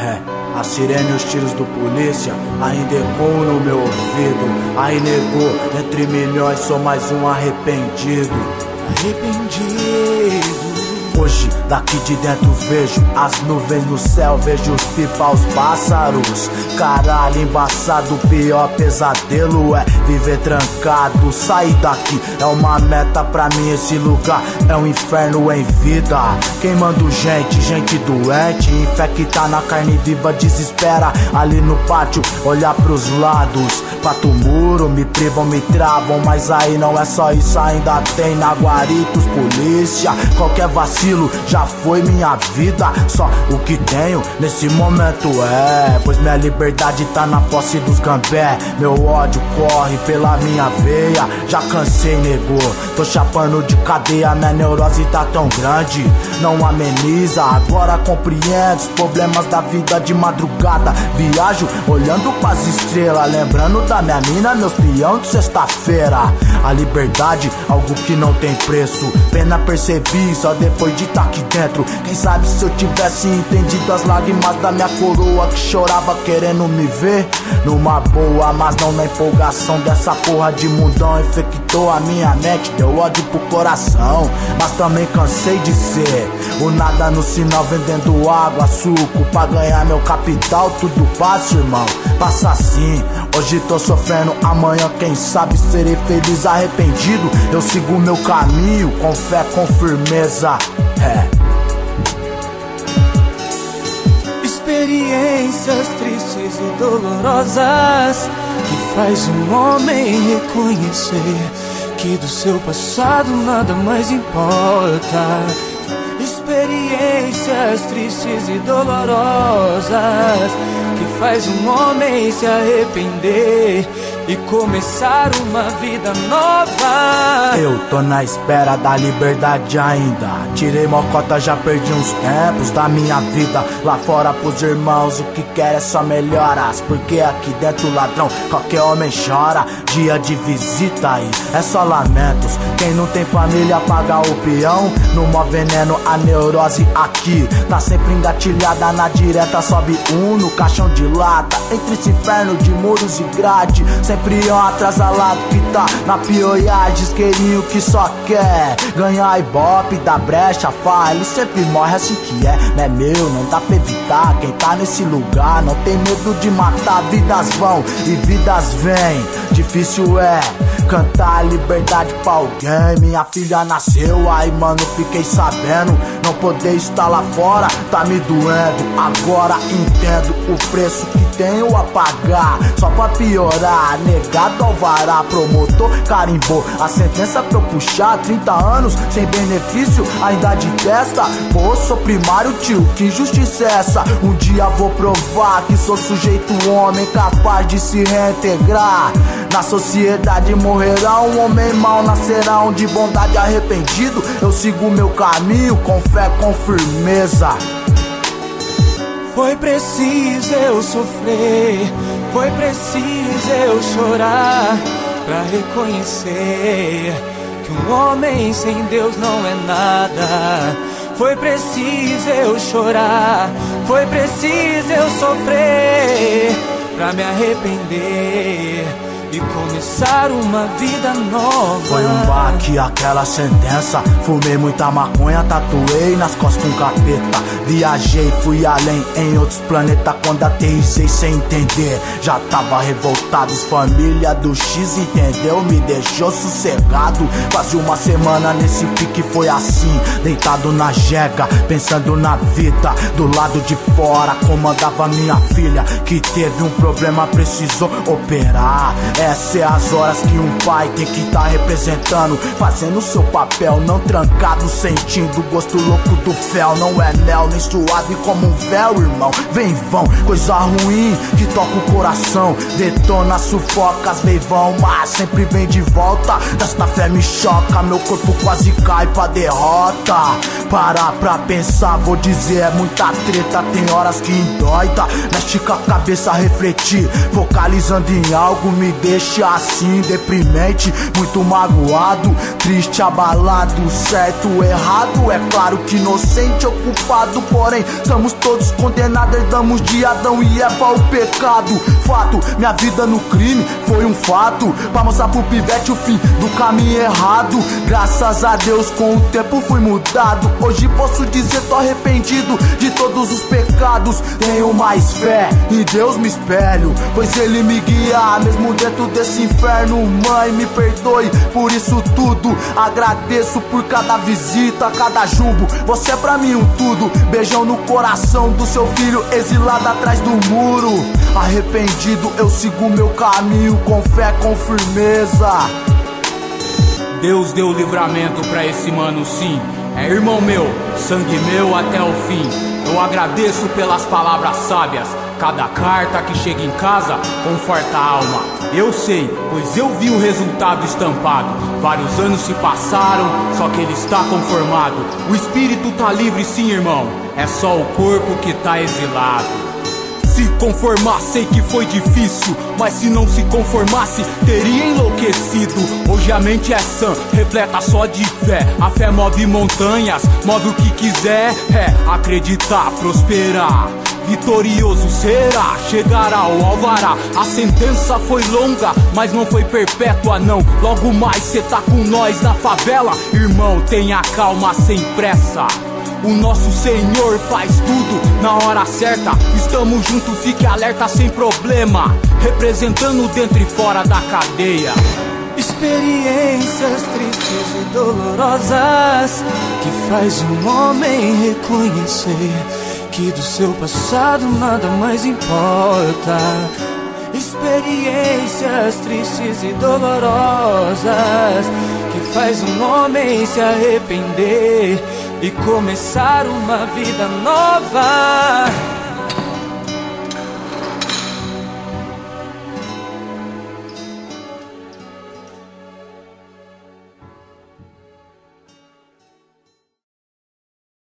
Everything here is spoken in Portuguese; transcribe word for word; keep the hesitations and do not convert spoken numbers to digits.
É, a sirene e os tiros do polícia ainda ecoam no meu ouvido. Aí negou, entre milhões sou mais um arrependido. Arrependido. Hoje, daqui de dentro vejo as nuvens no céu, vejo os pipa, os pássaros. Caralho, embaçado, o pior pesadelo é viver trancado. Sair daqui é uma meta pra mim, esse lugar é um inferno em vida. Queimando gente, gente doente, infecta na carne viva, desespera. Ali no pátio, olhar pros lados, quatro muro, me privam, me travam. Mas aí não é só isso, ainda tem na guaritos, polícia. Qualquer vacilo já foi minha vida, só o que tenho nesse momento é, pois minha liberdade tá na posse dos gambé. Meu ódio corre pela minha veia, já cansei, negou. Tô chapando de cadeia, minha neurose tá tão grande, não ameniza. Agora compreendo os problemas da vida de madrugada. Viajo olhando pras estrelas, lembrando da minha mina, meus peão de sexta-feira. A liberdade, algo que não tem preço, pena percebi só depois de tá aqui dentro. Quem sabe se eu tivesse entendido as lágrimas da minha coroa que chorava querendo me ver numa boa, mas não na empolgação dessa porra de mundão. Infectou a minha mente, deu ódio pro coração, mas também cansei de ser o nada no sinal, vendendo água, suco pra ganhar meu capital. Tudo passa, irmão, passa assim. Hoje tô sofrendo, amanhã quem sabe serei feliz. Arrependido, eu sigo meu caminho com fé, com firmeza. É. Experiências tristes e dolorosas que faz um homem reconhecer que do seu passado nada mais importa. Experiências tristes e dolorosas que faz um homem se arrepender e começar uma vida nova. Eu tô na espera da liberdade ainda. Tirei mocota, já perdi uns tempos da minha vida. Lá fora pros irmãos, o que quer é só melhoras, porque aqui dentro ladrão, qualquer homem chora. Dia de visita aí, é só lamentos. Quem não tem família paga o peão. No mó veneno, a neurose aqui tá sempre engatilhada na direta. Sobe um no caixão de lata, entre esse inferno de muros e grade. Sempre um atrasalado que tá na pioiagem, isqueirinho que só quer ganhar ibope da brecha, fala. Ele sempre morre assim que é, não é meu, não dá pra evitar. Quem tá nesse lugar não tem medo de matar. Vidas vão e vidas vêm, difícil é cantar a liberdade pra alguém. Minha filha nasceu, aí mano fiquei sabendo, não poder estar lá fora tá me doendo. Agora entendo o preço que tenho a pagar, só pra piorar. Negado alvará, promotor carimbou a sentença pra eu puxar trinta anos sem benefício, ainda de testa. Pô, sou primário, tio, que injustiça é essa? Um dia vou provar que sou sujeito homem capaz de se reintegrar na sociedade. Morrerá um homem mau, nascerá um de bondade. Arrependido, eu sigo meu caminho com fé, com firmeza. Foi preciso eu sofrer, foi preciso eu chorar pra reconhecer que um homem sem Deus não é nada. Foi preciso eu chorar, foi preciso eu sofrer pra me arrepender e começar uma vida nova. Foi um baque aquela sentença. Fumei muita maconha, tatuei nas costas um capeta. Viajei, fui além em outros planetas. Quando aterrissei sem entender, já tava revoltado. Família do X entendeu, me deixou sossegado. Quase uma semana nesse pique foi assim, deitado na jega, pensando na vida. Do lado de fora comandava minha filha, que teve um problema, precisou operar. Essas é as horas que um pai tem que tá representando, fazendo seu papel, não trancado, sentindo o gosto louco do fel. Não é mel, nem suave como um véu, irmão. Vem vão, coisa ruim que toca o coração, detona, sufoca as veivão, mas sempre vem de volta. Desta fé me choca, meu corpo quase cai pra derrota. Parar pra pensar, vou dizer, é muita treta. Tem horas que endoida, mexe com a cabeça, refletir, focalizando em algo me deixa assim, deprimente, muito magoado. triste, abalado, certo, errado, é claro que inocente ou culpado, porém somos todos condenados, herdamos de Adão e Eva o pecado. Fato, minha vida no crime foi um fato, pra mostrar pro pivete o fim do caminho errado. Graças a Deus com o tempo fui mudado, hoje posso dizer tô arrependido de todos os pecados. Tenho mais fé, em Deus me espelho, pois Ele me guia, mesmo dentro desse inferno. Mãe, me perdoe por isso tudo, agradeço por cada visita, cada jumbo, você é pra mim um tudo. Beijão no coração do seu filho exilado atrás do muro. Arrependido eu sigo meu caminho com fé, com firmeza. Deus deu livramento pra esse mano, sim. É irmão meu, sangue meu até o fim. Eu agradeço pelas palavras sábias, cada carta que chega em casa conforta a alma. Eu sei, pois eu vi o resultado estampado. Vários anos se passaram, só que ele está conformado. O espírito tá livre sim, irmão, é só o corpo que tá exilado. Se conformar, sei que foi difícil, mas se não se conformasse, teria enlouquecido. Hoje a mente é sã, repleta só de fé. A fé move montanhas, move o que quiser. É acreditar, prosperar, vitorioso será, chegará ao alvará. A sentença foi longa, mas não foi perpétua não. Logo mais cê tá com nós na favela. Irmão, tenha calma sem pressa, o nosso Senhor faz tudo na hora certa. Estamos juntos, fique alerta sem problema, representando dentro e fora da cadeia. Experiências tristes e dolorosas que faz um homem reconhecer que do seu passado nada mais importa. Experiências tristes e dolorosas que faz um homem se arrepender e começar uma vida nova.